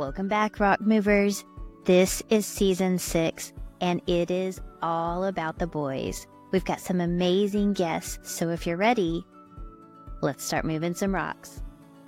Welcome back, Rock Movers. This is season 6, and it is all about the boys. We've got some amazing guests, so if you're ready, let's start moving some rocks.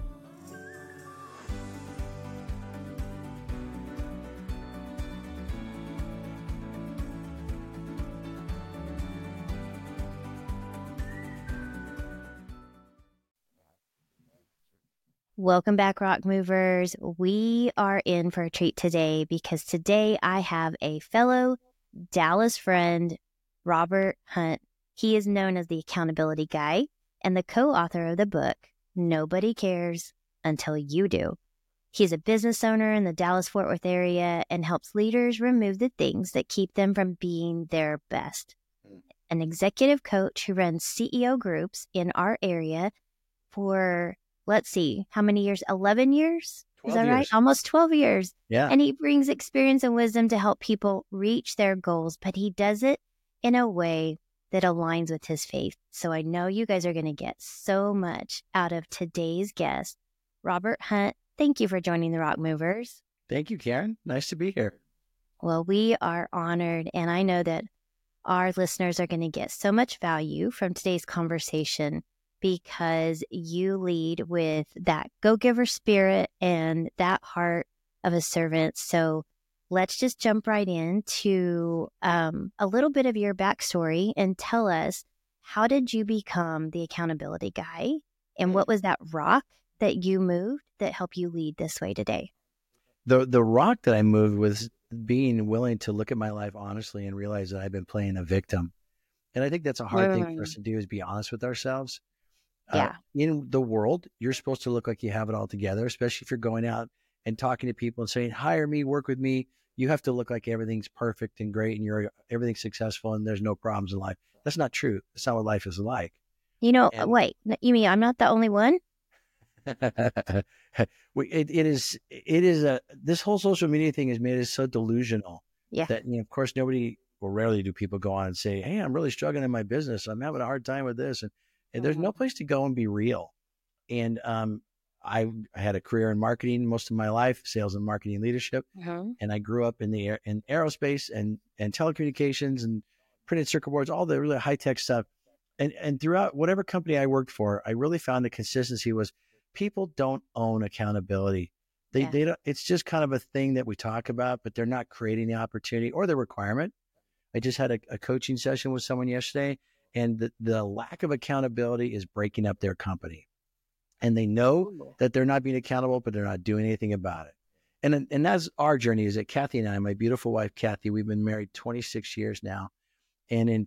Welcome back, Rock Movers. We are in for a treat today because today I have a fellow Dallas friend, Robert Hunt. He is known as the Accountability Guy and the co-author of the book, Nobody Cares Until You Do. He's a business owner in the Dallas-Fort Worth area and helps leaders remove the things that keep them from being their best. An executive coach who runs CEO groups in our area for, let's see, how many years? 11 years? Is that right? Almost 12 years. Yeah. And he brings experience and wisdom to help people reach their goals, but he does it in a way that aligns with his faith. So I know you guys are going to get so much out of today's guest, Robert Hunt. Thank you for joining the Rock Movers. Thank you, Karen. Nice to be here. Well, we are honored, and I know that our listeners are going to get so much value from today's conversation because you lead with that go-giver spirit and that heart of a servant. So let's just jump right into a little bit of your backstory and tell us, how did you become the accountability guy? And what was that rock that you moved that helped you lead this way today? The rock that I moved was being willing to look at my life honestly and realize that I've been playing a victim. And I think that's a hard thing for us to do, is be honest with ourselves. Yeah. In the world, you're supposed to look like you have it all together, especially if you're going out and talking to people and saying, hire me, work with me. You have to look like everything's perfect and great and everything's successful and there's no problems in life. That's not true. That's not what life is like. Wait, you mean I'm not the only one? This whole social media thing has made it so delusional that, of course, rarely do people go on and say, hey, I'm really struggling in my business. I'm having a hard time with this. And there's no place to go and be real. And I had a career in marketing most of my life, sales and marketing leadership. And I grew up in aerospace and telecommunications and printed circuit boards, all the really high tech stuff. And throughout whatever company I worked for, I really found the consistency was people don't own accountability. They don't. It's just kind of a thing that we talk about, but they're not creating the opportunity or the requirement. I just had a coaching session with someone yesterday, and the lack of accountability is breaking up their company. And they know that they're not being accountable, but they're not doing anything about it. And that's our journey. Is that Kathy and I, my beautiful wife, Kathy, we've been married 26 years now. And in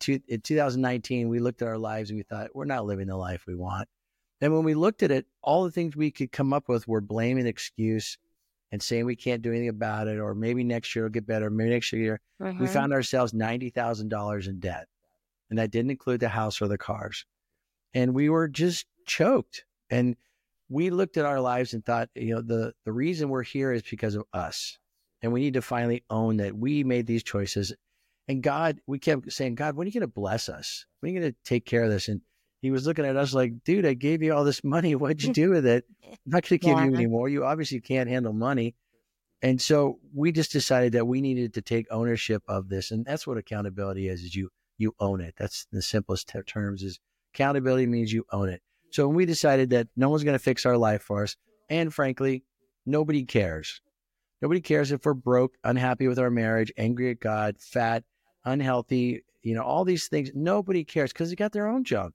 2019, we looked at our lives and we thought, we're not living the life we want. And when we looked at it, all the things we could come up with were blame and excuse and saying we can't do anything about it, or maybe next year it'll get better, maybe next year. We found ourselves $90,000 in debt. And that didn't include the house or the cars. And we were just choked. And we looked at our lives and thought, the reason we're here is because of us. And we need to finally own that we made these choices. And God, we kept saying, God, when are you going to bless us? When are you going to take care of this? And he was looking at us like, dude, I gave you all this money. What'd you do with it? I'm not going to give you any more. You obviously can't handle money. And so we just decided that we needed to take ownership of this. And that's what accountability is you own it. That's the simplest terms. Is accountability means you own it. So when we decided that no one's going to fix our life for us, and frankly, nobody cares. Nobody cares if we're broke, unhappy with our marriage, angry at God, fat, unhealthy, all these things. Nobody cares because they got their own junk.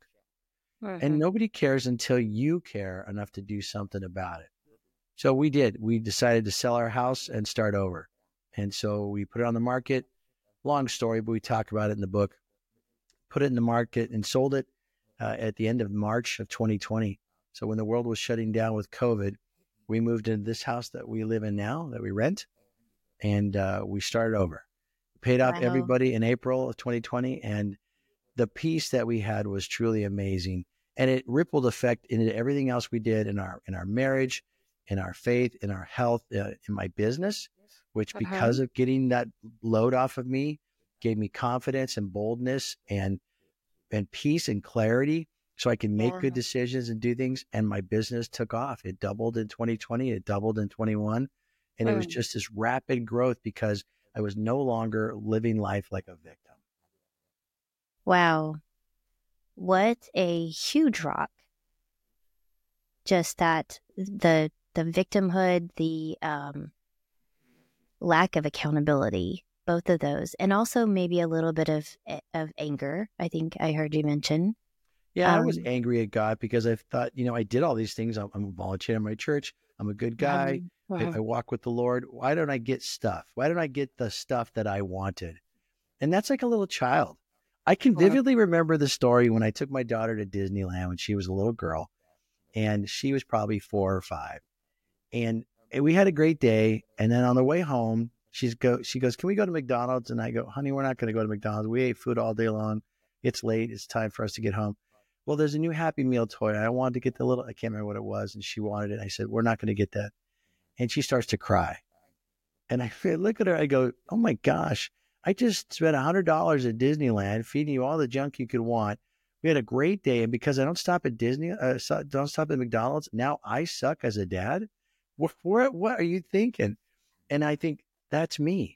And nobody cares until you care enough to do something about it. So we did. We decided to sell our house and start over. And so we put it on the market. Long story, but we talk about it in the book. Put it in the market and sold it at the end of March of 2020. So when the world was shutting down with COVID, we moved into this house that we live in now, that we rent, and we started over. Paid off everybody in April of 2020, and the peace that we had was truly amazing. And it rippled effect into everything else we did in our marriage, in our faith, in our health, in my business, which because of getting that load off of me, gave me confidence and boldness and peace and clarity so I can make good decisions and do things. And my business took off. It doubled in 2020. It doubled in 21. And it was just this rapid growth because I was no longer living life like a victim. Wow. What a huge rock. Just that the victimhood, the lack of accountability, both of those, and also maybe a little bit of anger. I think I heard you mention. Yeah, I was angry at God because I thought, I did all these things. I'm a volunteer in my church. I'm a good guy. I walk with the Lord. Why don't I get stuff? Why don't I get the stuff that I wanted? And that's like a little child. I can vividly remember the story when I took my daughter to Disneyland when she was a little girl, and she was probably 4 or 5. And we had a great day. And then on the way home, she goes, can we go to McDonald's? And I go, honey, we're not going to go to McDonald's. We ate food all day long. It's late. It's time for us to get home. Well, there's a new Happy Meal toy. I wanted to get I can't remember what it was. And she wanted it. I said, we're not going to get that. And she starts to cry. And I look at her. I go, oh my gosh, I just spent $100 at Disneyland feeding you all the junk you could want. We had a great day. And because I don't stop at don't stop at McDonald's, now I suck as a dad. What are you thinking? And I think that's me.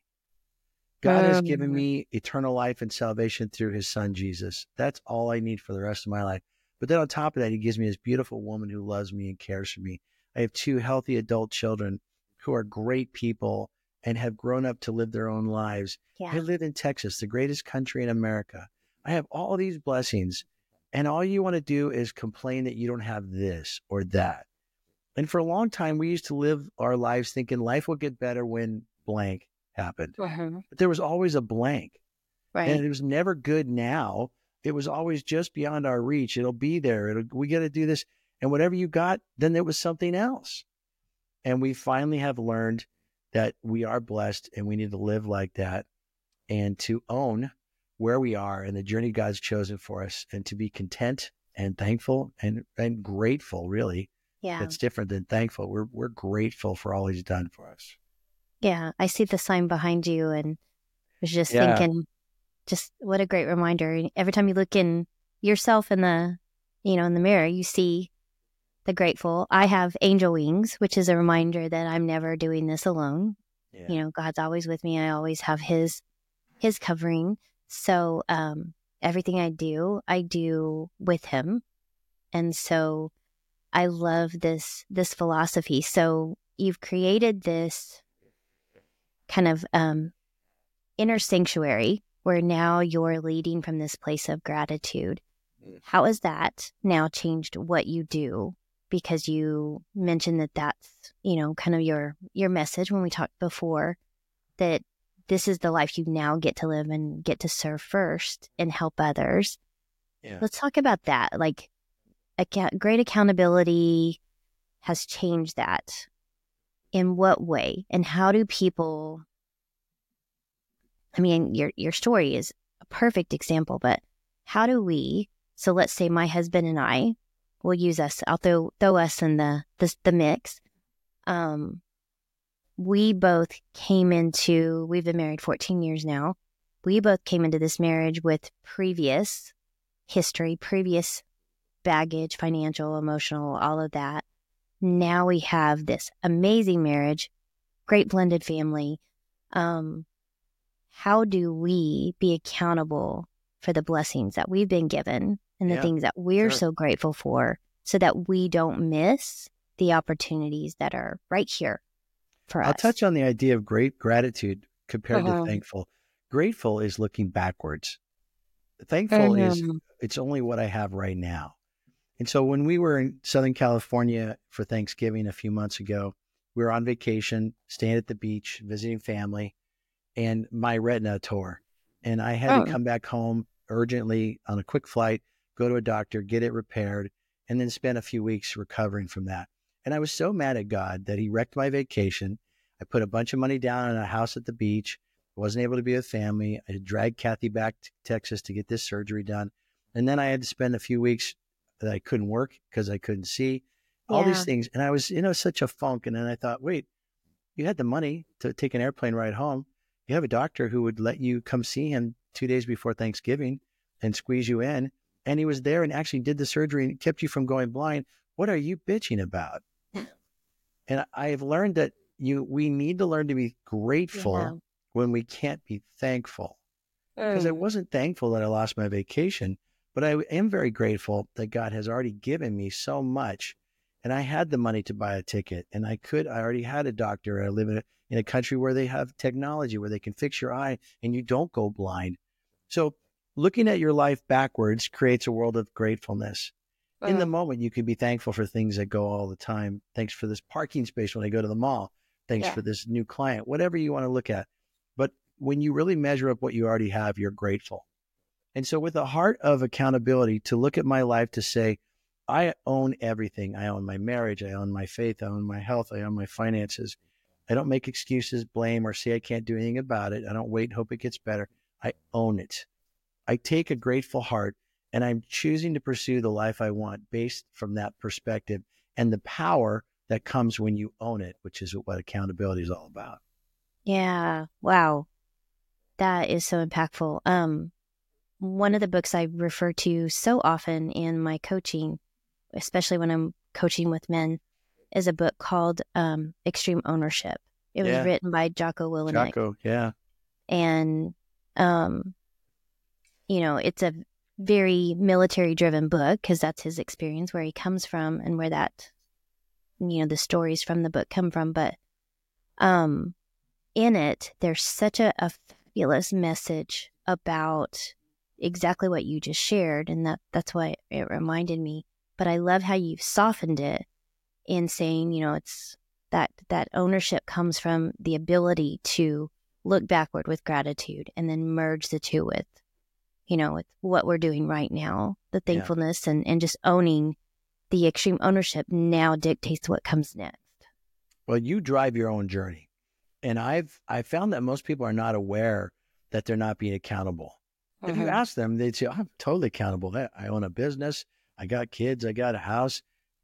God has given me eternal life and salvation through his son, Jesus. That's all I need for the rest of my life. But then on top of that, he gives me this beautiful woman who loves me and cares for me. I have 2 healthy adult children who are great people and have grown up to live their own lives. Yeah. I live in Texas, the greatest country in America. I have all these blessings, and all you want to do is complain that you don't have this or that. And for a long time, we used to live our lives thinking life will get better when blank happened. But there was always a blank. Right. And it was never good now. It was always just beyond our reach. It'll be there. We got to do this. And whatever you got, then there was something else. And we finally have learned that we are blessed and we need to live like that and to own where we are and the journey God's chosen for us and to be content and thankful and grateful, really. Yeah. That's different than thankful. We're grateful for all he's done for us. Yeah. I see the sign behind you and was just thinking, just what a great reminder. Every time you look in yourself in the mirror, you see the grateful. I have angel wings, which is a reminder that I'm never doing this alone. Yeah. God's always with me. I always have his covering. So everything I do with him. And so I love this philosophy. So you've created this kind of inner sanctuary where now you're leading from this place of gratitude. How has that now changed what you do? Because you mentioned that that's, kind of your message when we talked before, that this is the life you now get to live and get to serve first and help others. Yeah. Let's talk about that. Like, great accountability has changed that. In what way? And how do people, your story is a perfect example, but how do we, so let's say my husband and I, we'll use us, I'll throw us in the mix. We both we've been married 14 years now. We both came into this marriage with previous history, previous baggage, financial, emotional, all of that. Now we have this amazing marriage, great blended family. How do we be accountable for the blessings that we've been given and the things that we're so grateful for so that we don't miss the opportunities that are right here for us? I'll touch on the idea of great gratitude compared to thankful. Grateful is looking backwards. Thankful is it's only what I have right now. And so when we were in Southern California for Thanksgiving a few months ago, we were on vacation, staying at the beach, visiting family, and my retina tore. And I had to come back home urgently on a quick flight, go to a doctor, get it repaired, and then spend a few weeks recovering from that. And I was so mad at God that he wrecked my vacation. I put a bunch of money down on a house at the beach. I wasn't able to be with family. I had dragged Kathy back to Texas to get this surgery done. And then I had to spend a few weeks that I couldn't work because I couldn't see, all these things. And I was, such a funk. And then I thought, wait, you had the money to take an airplane ride home. You have a doctor who would let you come see him 2 days before Thanksgiving and squeeze you in. And he was there and actually did the surgery and kept you from going blind. What are you bitching about? And I have learned that we need to learn to be grateful when we can't be thankful. Because I wasn't thankful that I lost my vacation, but I am very grateful that God has already given me so much. And I had the money to buy a ticket, and I already had a doctor. I live in a country where they have technology where they can fix your eye and you don't go blind. So looking at your life backwards creates a world of gratefulness. In the moment, you can be thankful for things that go all the time. Thanks for this parking space when I go to the mall. Thanks for this new client, whatever you want to look at. But when you really measure up what you already have, you're grateful. And so with a heart of accountability, to look at my life to say, I own everything. I own my marriage. I own my faith. I own my health. I own my finances. I don't make excuses, blame, or say I can't do anything about it. I don't wait and hope it gets better. I own it. I take a grateful heart, and I'm choosing to pursue the life I want based from that perspective and the power that comes when you own it, which is what accountability is all about. Yeah. Wow. That is so impactful. One of the books I refer to so often in my coaching, especially when I'm coaching with men, is a book called Extreme Ownership. It was written by Jocko Willink. Jocko, yeah. And, it's a very military-driven book because that's his experience, where he comes from and where that, the stories from the book come from. But in it, there's such a fabulous message about exactly what you just shared, and that's why it reminded me. But I love how you've softened it in saying, it's that ownership comes from the ability to look backward with gratitude and then merge the two with, with what we're doing right now, the thankfulness and just owning the extreme ownership now dictates what comes next. Well, you drive your own journey. And I found that most people are not aware that they're not being accountable. If you ask them, they'd say, I'm totally accountable. I own a business. I got kids. I got a house.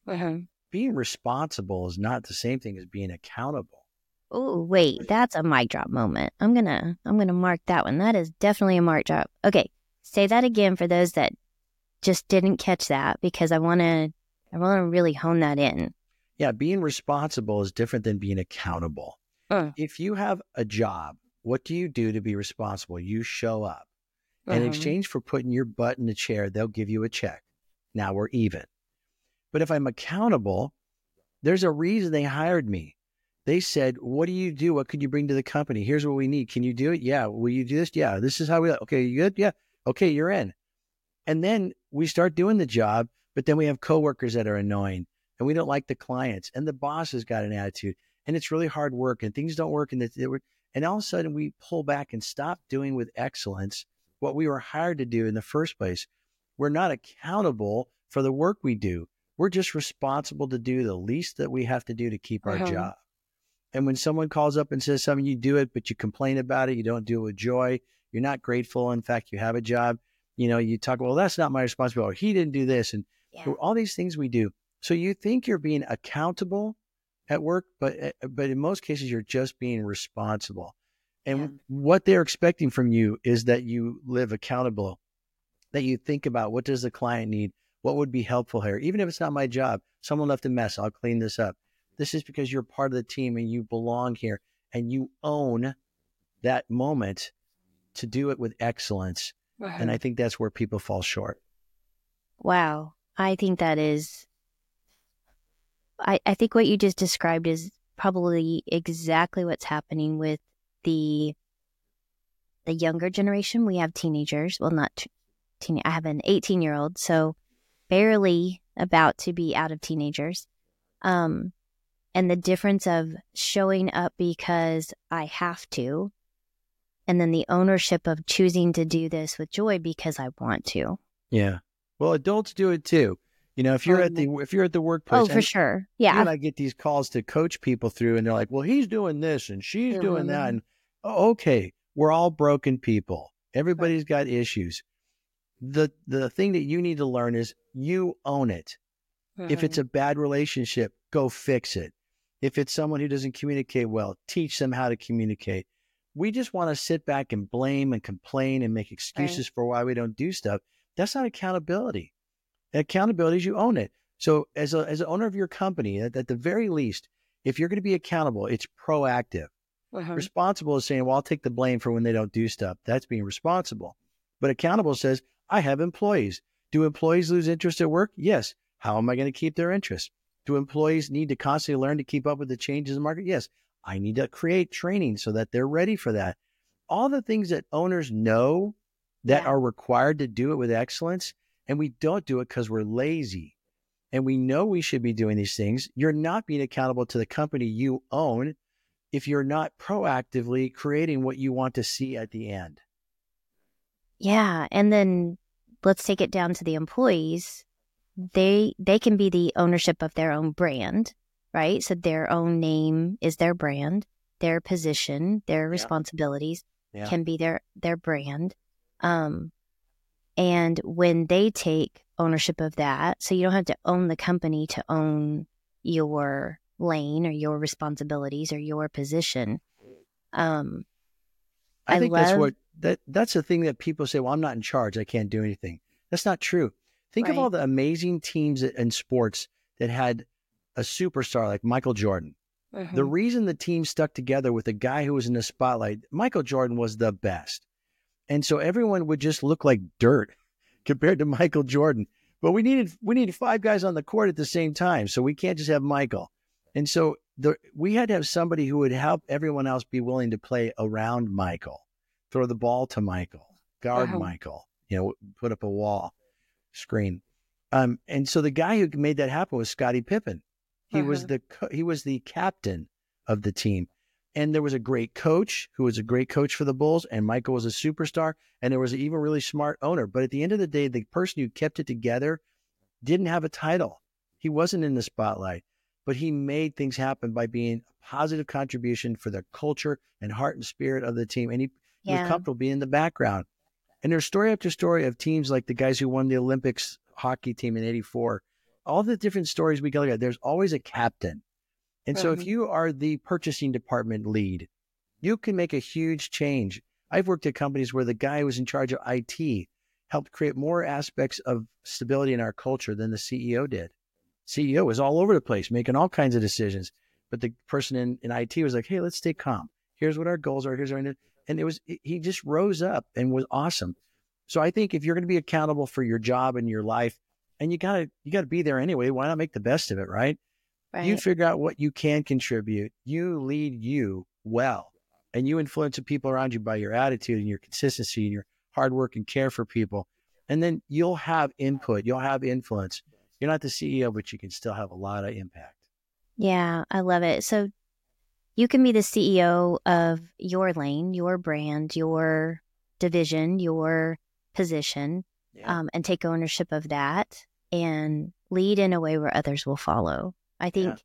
Being responsible is not the same thing as being accountable. Oh, wait, that's a mic drop moment. I'm gonna mark that one. That is definitely a mic drop. Okay, say that again for those that just didn't catch that, because I want to really hone that in. Yeah, being responsible is different than being accountable. If you have a job, what do you do to be responsible? You show up. In exchange for putting your butt in the chair, they'll give you a check. Now we're even. But if I'm accountable, there's a reason they hired me. They said, what do you do? What could you bring to the company? Here's what we need. Can you do it? Yeah. Will you do this? Yeah. This is how we, okay, you good? Yeah. Okay, you're in. And then we start doing the job, but then we have coworkers that are annoying and we don't like the clients and the boss has got an attitude and it's really hard work and things don't work. And all of a sudden we pull back and stop doing with excellence what we were hired to do in the first place. We're not accountable for the work we do. We're just responsible to do the least that we have to do to keep our job. And when someone calls up and says something, you do it, but you complain about it. You don't do it with joy. You're not grateful. In fact, you have a job. You talk, well, that's not my responsibility. He didn't do this. And all these things we do. So you think you're being accountable at work, but in most cases, you're just being responsible. And what they're expecting from you is that you live accountable, that you think about what does the client need? What would be helpful here? Even if it's not my job, someone left a mess, I'll clean this up. This is because you're part of the team and you belong here and you own that moment to do it with excellence. And I think that's where people fall short. Wow. I think that is, I think what you just described is probably exactly what's happening with the younger generation. We have teenagers. Well, not I have an 18-year-old, so barely about to be out of teenagers. And the difference of showing up because I have to, and then the ownership of choosing to do this with joy because I want to. Yeah. Well, adults do it too. If you're at the workplace. Oh, for sure. Yeah. You and I get these calls to coach people through and they're like, well, he's doing this and she's doing that. And okay, we're all broken people. Everybody's got issues. The thing that you need to learn is you own it. If it's a bad relationship, go fix it. If it's someone who doesn't communicate well, teach them how to communicate. We just want to sit back and blame and complain and make excuses for why we don't do stuff. That's not accountability. Accountability is you own it. So as an owner of your company, at the very least, If you're going to be accountable, it's proactive. Responsible is saying, well, I'll take the blame for when they don't do stuff. That's being responsible. But accountable says, I have employees. Do employees lose interest at work? Yes. How am I going to keep their interest? Do employees need to constantly learn to keep up with the changes in the market? Yes. I need to create training so that they're ready for that. All the things that owners know that are required to do it with excellence, and we don't do it because we're lazy. And we know we should be doing these things. You're not being accountable to the company you own if you're not proactively creating what you want to see at the end. Yeah. And then let's take it down to the employees. They can be the ownership of their own brand, right? So their own name is their brand, their position, their responsibilities can be their brand. And when they take ownership of that, so you don't have to own the company to own your lane or your responsibilities or your position. I think that's the thing that people say, well, I'm not in charge, I can't do anything. That's not true. Think of all the amazing teams in sports that had a superstar like Michael Jordan. The reason the team stuck together with a guy who was in the spotlight, Michael Jordan was the best. And so everyone would just look like dirt compared to Michael Jordan. But we needed 5 guys on the court at the same time. So we can't just have Michael. And so we had to have somebody who would help everyone else be willing to play around Michael, throw the ball to Michael, guard Michael, put up a wall screen. And so the guy who made that happen was Scottie Pippen. He was the captain of the team. And there was a great coach who was a great coach for the Bulls, and Michael was a superstar, and there was an even really smart owner. But at the end of the day, the person who kept it together didn't have a title. He wasn't in the spotlight, but he made things happen by being a positive contribution for the culture and heart and spirit of the team. And he was comfortable being in the background. And there's story after story of teams like the guys who won the Olympics hockey team in '84. All the different stories we can look at, there's always a captain. And so if you are the purchasing department lead, you can make a huge change. I've worked at companies where the guy who was in charge of IT helped create more aspects of stability in our culture than the CEO did. CEO was all over the place, making all kinds of decisions. But the person in IT was like, hey, let's stay calm. Here's what our goals are. And he just rose up and was awesome. So I think if you're going to be accountable for your job and your life, and you gotta be there anyway, why not make the best of it, right? You figure out what you can contribute. You lead you well, and you influence the people around you by your attitude and your consistency and your hard work and care for people. And then you'll have input. You'll have influence. You're not the CEO, but you can still have a lot of impact. Yeah, I love it. So you can be the CEO of your lane, your brand, your division, your position, and take ownership of that and lead in a way where others will follow. I think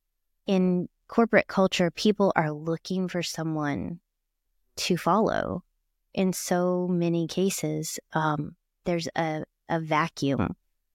in corporate culture, people are looking for someone to follow. In so many cases, there's a vacuum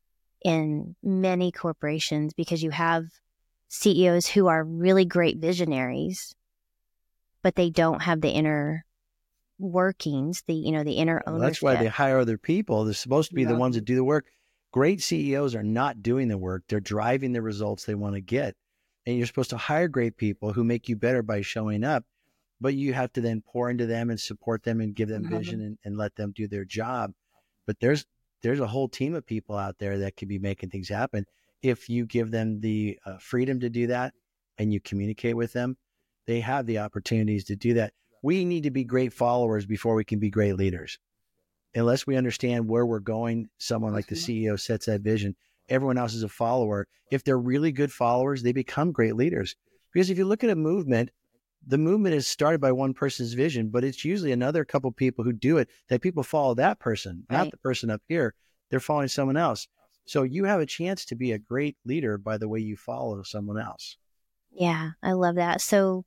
in many corporations because you have CEOs who are really great visionaries, but they don't have the inner workings, the inner ownership. That's why they hire other people. They're supposed to be the ones that do the work. Great CEOs are not doing the work. They're driving the results they want to get. And you're supposed to hire great people who make you better by showing up, but you have to then pour into them and support them and give them vision and let them do their job. But there's a whole team of people out there that could be making things happen. If you give them the freedom to do that and you communicate with them, they have the opportunities to do that. We need to be great followers before we can be great leaders. Unless we understand where we're going, someone like the CEO sets that vision. Everyone else is a follower. If they're really good followers, they become great leaders. Because if you look at a movement, the movement is started by one person's vision, but it's usually another couple people who do it, that people follow that person, not the person up here. They're following someone else. So you have a chance to be a great leader by the way you follow someone else. Yeah, I love that. So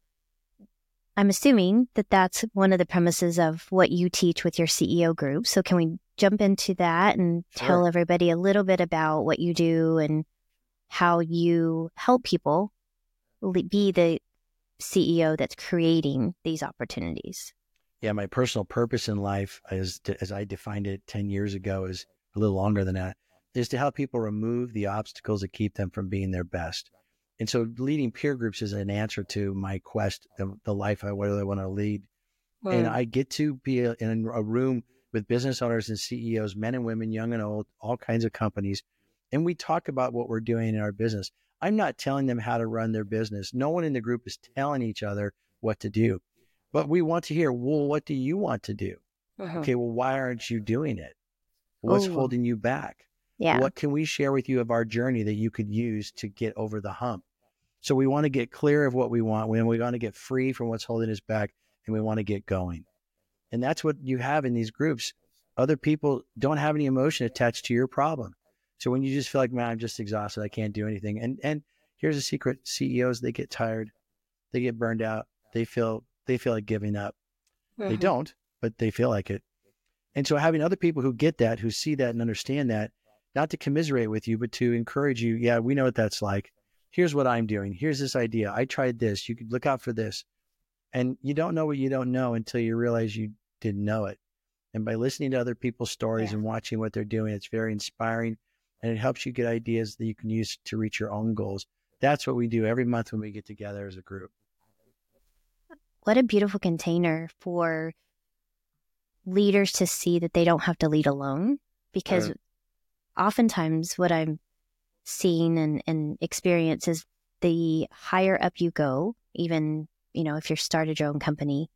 I'm assuming that that's one of the premises of what you teach with your CEO group. So can we jump into that and tell everybody a little bit about what you do and how you help people be the CEO that's creating these opportunities? Yeah, my personal purpose in life, as I defined it 10 years ago, is a little longer than that, is to help people remove the obstacles that keep them from being their best. And so leading peer groups is an answer to my quest, the life I really want to lead. And I get to be in a room with business owners and CEOs, men and women, young and old, all kinds of companies. And we talk about what we're doing in our business. I'm not telling them how to run their business. No one in the group is telling each other what to do. But we want to hear, well, what do you want to do? Okay, well, why aren't you doing it? What's holding you back? Yeah. What can we share with you of our journey that you could use to get over the hump? So we want to get clear of what we want. We want to get free from what's holding us back, and we want to get going. And that's what you have in these groups. Other people don't have any emotion attached to your problem. So when you just feel like, man, I'm just exhausted, I can't do anything. And here's a secret: CEOs, they get tired, they get burned out, they feel like giving up. They don't, but they feel like it. And so having other people who get that, who see that and understand that, not to commiserate with you, but to encourage you. Yeah, we know what that's like. Here's what I'm doing. Here's this idea. I tried this. You could look out for this. And you don't know what you don't know until you realize you didn't know it. And by listening to other people's stories and watching what they're doing, it's very inspiring, and it helps you get ideas that you can use to reach your own goals. That's what we do every month when we get together as a group. What a beautiful container for leaders to see that they don't have to lead alone, because oftentimes what I'm seeing and experience is the higher up you go, even, if you're started your own company,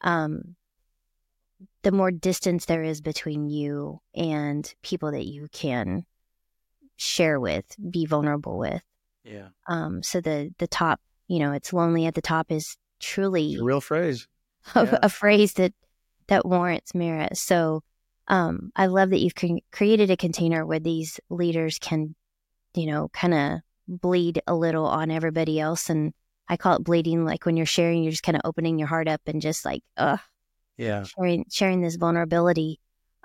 the more distance there is between you and people that you can share with, be vulnerable with. Yeah. So the top, it's lonely at the top is truly it's a real phrase. A phrase that warrants merit. So I love that you've created a container where these leaders can, kind of bleed a little on everybody else. And I call it bleeding. Like when you're sharing, you're just kind of opening your heart up and just like, sharing this vulnerability.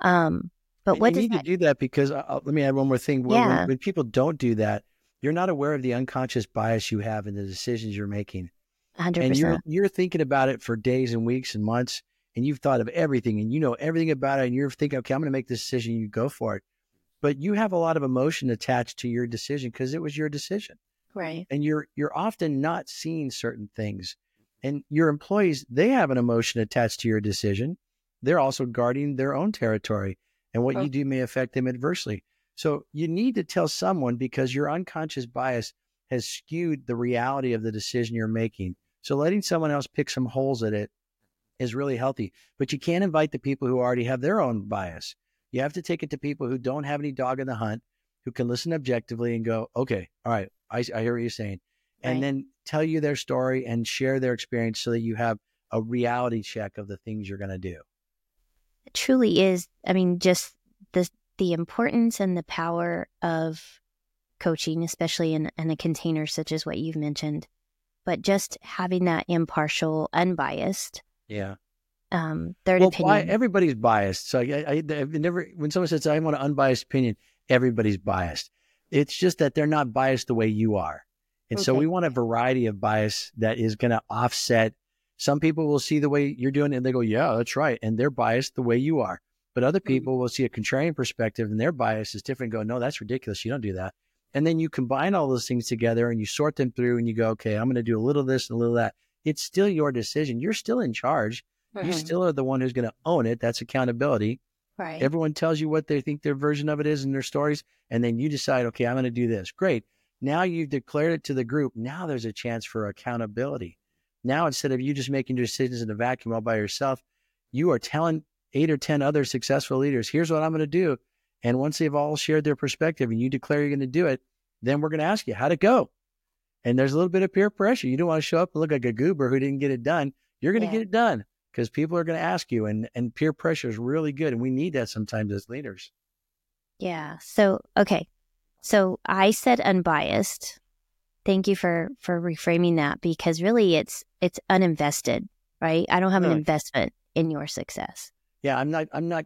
But what you need to do that because let me add one more thing. When people don't do that, you're not aware of the unconscious bias you have in the decisions you're making. 100%. And you're thinking about it for days and weeks and months, and you've thought of everything and you know everything about it, and you're thinking, okay, I'm going to make this decision. You go for it. But you have a lot of emotion attached to your decision because it was your decision. Right. And you're often not seeing certain things. And your employees, they have an emotion attached to your decision. They're also guarding their own territory, and what you do may affect them adversely. So you need to tell someone, because your unconscious bias has skewed the reality of the decision you're making. So letting someone else pick some holes at it is really healthy. But you can't invite the people who already have their own bias. You have to take it to people who don't have any dog in the hunt, who can listen objectively and go, okay, all right, I hear what you're saying. And then tell you their story and share their experience so that you have a reality check of the things you're going to do. It truly is. I mean, just the importance and the power of coaching, especially in a container such as what you've mentioned, but just having that impartial, unbiased. Yeah. Third opinion. Everybody's biased. So I've never, when someone says I want an unbiased opinion, everybody's biased. It's just that they're not biased the way you are. And so we want a variety of bias that is going to offset. Some people will see the way you're doing it and they go, yeah, that's right. And they're biased the way you are. But other people will see a contrarian perspective and their bias is different and go, no, that's ridiculous. You don't do that. And then you combine all those things together and you sort them through and you go, okay, I'm going to do a little of this and a little of that. It's still your decision. You're still in charge. You still are the one who's going to own it. That's accountability. Right. Everyone tells you what they think their version of it is in their stories. And then you decide, okay, I'm going to do this. Great. Now you've declared it to the group. Now there's a chance for accountability. Now, instead of you just making decisions in a vacuum all by yourself, you are telling 8 or 10 other successful leaders, here's what I'm going to do. And once they've all shared their perspective and you declare you're going to do it, then we're going to ask you, how'd it go? And there's a little bit of peer pressure. You don't want to show up and look like a goober who didn't get it done. You're going to get it done because people are going to ask you, and peer pressure is really good. And we need that sometimes as leaders. Yeah. So, okay. So I said unbiased. Thank you for reframing that, because really it's uninvested, right? I don't have an investment in your success. Yeah. I'm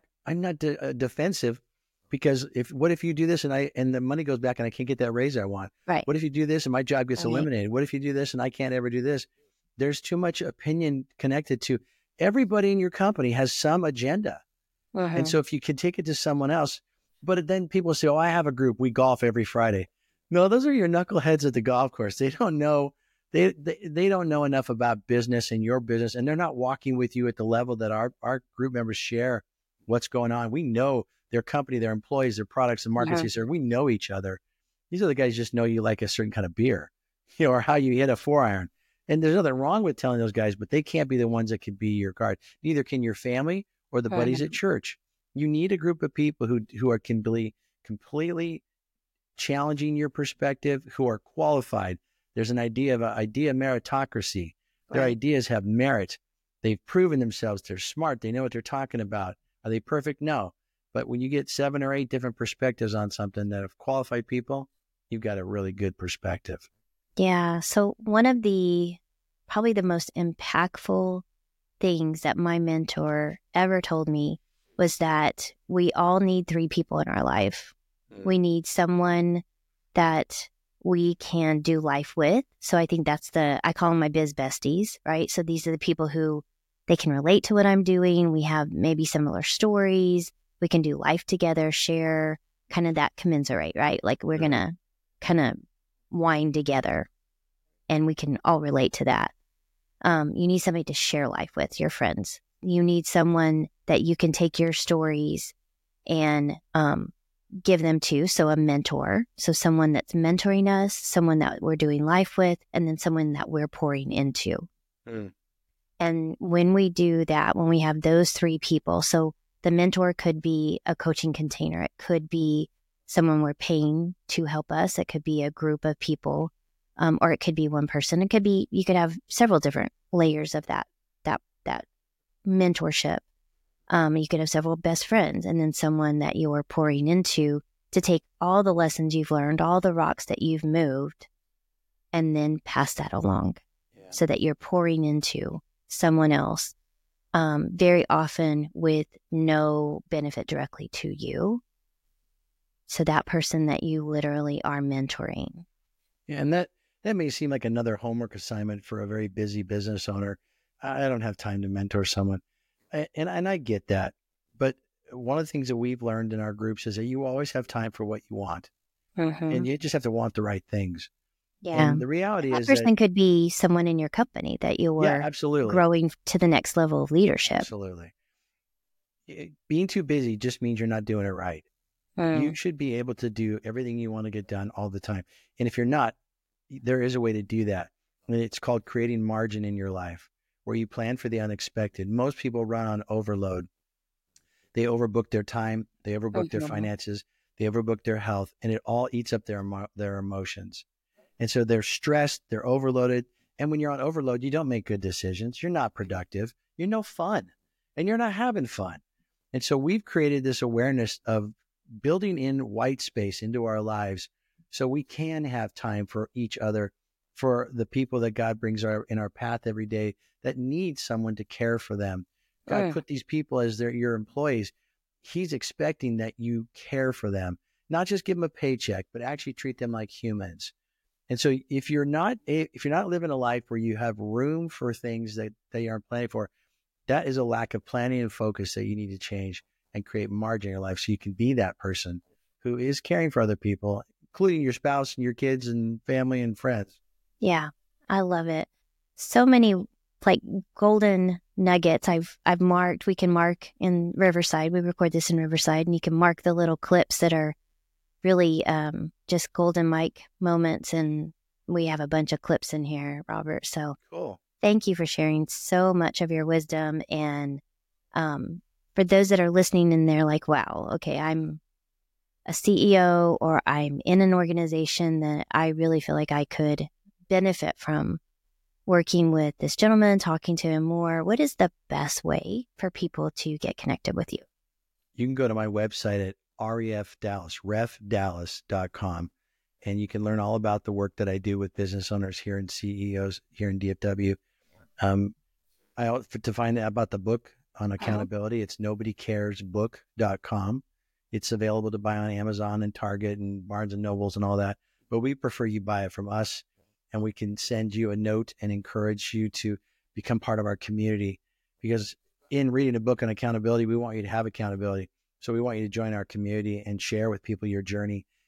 not defensive. Because what if you do this and the money goes back and I can't get that raise I want? Right. What if you do this and my job gets eliminated? What if you do this and I can't ever do this? There's too much opinion connected to everybody in your company has some agenda. And so if you can take it to someone else, but then people say, oh, I have a group. We golf every Friday. No, those are your knuckleheads at the golf course. They don't know. They don't know enough about business and your business, and they're not walking with you at the level that our group members share what's going on. We know their company, their employees, their products, the markets they serve. We know each other. These are the guys who just know you like a certain kind of beer, or how you hit a 4-iron. And there's nothing wrong with telling those guys, but they can't be the ones that can be your guard. Neither can your family or the buddies at church. You need a group of people who can be completely challenging your perspective, who are qualified. There's an idea of meritocracy. Their ideas have merit. They've proven themselves. They're smart. They know what they're talking about. Are they perfect? No. But when you get 7 or 8 different perspectives on something that have qualified people, you've got a really good perspective. Yeah. So one of probably the most impactful things that my mentor ever told me was that we all need 3 people in our life. We need someone that we can do life with. So I think I call them my biz besties, right? So these are the people who they can relate to what I'm doing. We have maybe similar stories. We can do life together, share kind of that commensurate, right? Like we're going to kind of wind together and we can all relate to that. You need somebody to share life with, your friends. You need someone that you can take your stories and give them to. So a mentor. So someone that's mentoring us, someone that we're doing life with, and then someone that we're pouring into. And when we do that, when we have those 3 people, so the mentor could be a coaching container. It could be someone we're paying to help us. It could be a group of people, or it could be one person. It could be, you could have several different layers of that mentorship. You could have several best friends, and then someone that you're pouring into to take all the lessons you've learned, all the rocks that you've moved, and then pass that along so that you're pouring into someone else, very often with no benefit directly to you. So that person that you literally are mentoring. Yeah, and that may seem like another homework assignment for a very busy business owner. I don't have time to mentor someone. And I get that. But one of the things that we've learned in our groups is that you always have time for what you want. And you just have to want the right things. Yeah. And the reality is that person could be someone in your company that you're absolutely growing to the next level of leadership. Absolutely. Being too busy just means you're not doing it right. You should be able to do everything you want to get done all the time. And if you're not, there is a way to do that. And it's called creating margin in your life, where you plan for the unexpected. Most people run on overload. They overbook their time. They overbook their finances. They overbook their health, and it all eats up their emotions. And so they're stressed. They're overloaded. And when you're on overload, you don't make good decisions. You're not productive. You're no fun, and you're not having fun. And so we've created this awareness of building in white space into our lives so we can have time for each other, for the people that God brings in our path every day that need someone to care for them. God put these people as your employees. He's expecting that you care for them, not just give them a paycheck, but actually treat them like humans. And so if you're not living a life where you have room for things that you aren't planning for, that is a lack of planning and focus that you need to change and create margin in your life so you can be that person who is caring for other people, including your spouse and your kids and family and friends. Yeah, I love it. So many like golden nuggets I've marked. We can mark in Riverside. We record this in Riverside, and you can mark the little clips that are really just golden mic moments. And we have a bunch of clips in here, Robert. So cool. Thank you for sharing so much of your wisdom. And for those that are listening and they're like, wow, okay, I'm a CEO or I'm in an organization that I really feel like I could benefit from working with this gentleman, talking to him more. What is the best way for people to get connected with you? You can go to my website at refdallas.com, and you can learn all about the work that I do with business owners here and CEOs here in DFW. To find out about the book on accountability, it's nobodycaresbook.com. It's available to buy on Amazon and Target and Barnes and Nobles and all that. But we prefer you buy it from us, and we can send you a note and encourage you to become part of our community. Because in reading a book on accountability, we want you to have accountability. So we want you to join our community and share with people your journey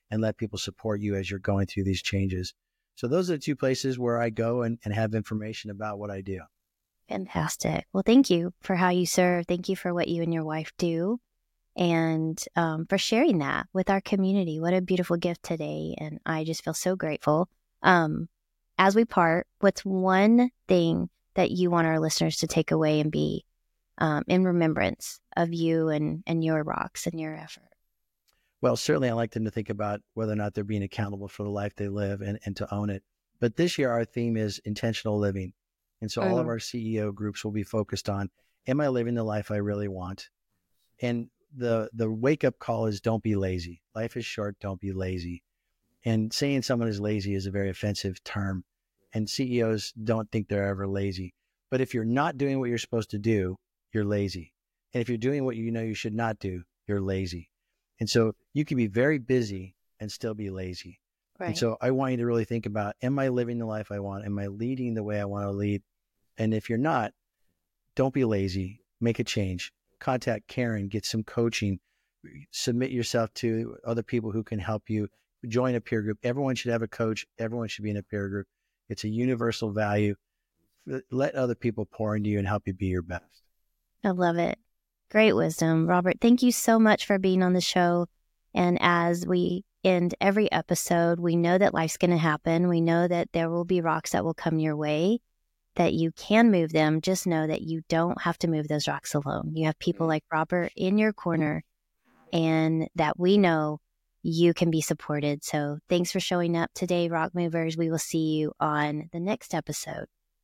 and let people support you as you're going through these changes. So those are the two places where I go and have information about what I do. Fantastic. Well, thank you for how you serve. Thank you for what you and your wife do, and for sharing that with our community. What a beautiful gift today. And I just feel so grateful. As we part, what's one thing that you want our listeners to take away and be in remembrance of you and your rocks and your effort? Well, certainly I like them to think about whether or not they're being accountable for the life they live and to own it. But this year, our theme is intentional living. And so all of our CEO groups will be focused on, am I living the life I really want? And the wake up call is, don't be lazy. Life is short. Don't be lazy. And saying someone is lazy is a very offensive term. And CEOs don't think they're ever lazy. But if you're not doing what you're supposed to do, you're lazy. And if you're doing what you know you should not do, you're lazy. And so you can be very busy and still be lazy. Right. And so I want you to really think about, am I living the life I want? Am I leading the way I want to lead? And if you're not, don't be lazy. Make a change. Contact Karen, get some coaching, submit yourself to other people who can help you. Join a peer group. Everyone should have a coach. Everyone should be in a peer group. It's a universal value. Let other people pour into you and help you be your best. I love it. Great wisdom. Robert, thank you so much for being on the show. And as we end every episode, we know that life's going to happen. We know that there will be rocks that will come your way, that you can move them. Just know that you don't have to move those rocks alone. You have people like Robert in your corner, and that we know you can be supported. So thanks for showing up today, Rock Movers. We will see you on the next episode.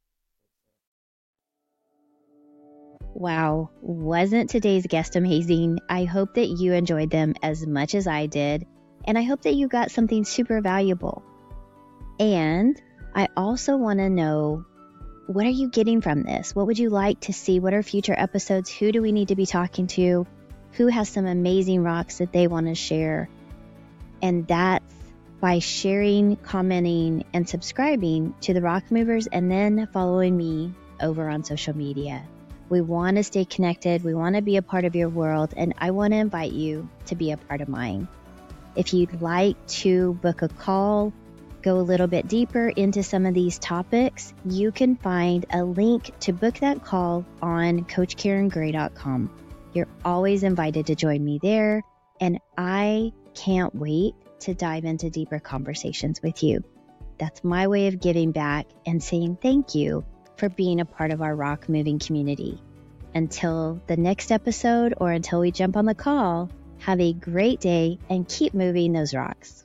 Wow, wasn't today's guest amazing? I hope that you enjoyed them as much as I did, and I hope that you got something super valuable. And I also want to know, what are you getting from this? What would you like to see? What are future episodes? Who do we need to be talking to? Who has some amazing rocks that they want to share? And that's by sharing, commenting, and subscribing to the Rock Movers, and then following me over on social media. We want to stay connected. We want to be a part of your world, and I want to invite you to be a part of mine. If you'd like to book a call, go a little bit deeper into some of these topics, you can find a link to book that call on CoachKarenGray.com. You're always invited to join me there, and I can't wait to dive into deeper conversations with you. That's my way of giving back and saying thank you for being a part of our rock moving community. Until the next episode, or until we jump on the call, have a great day and keep moving those rocks.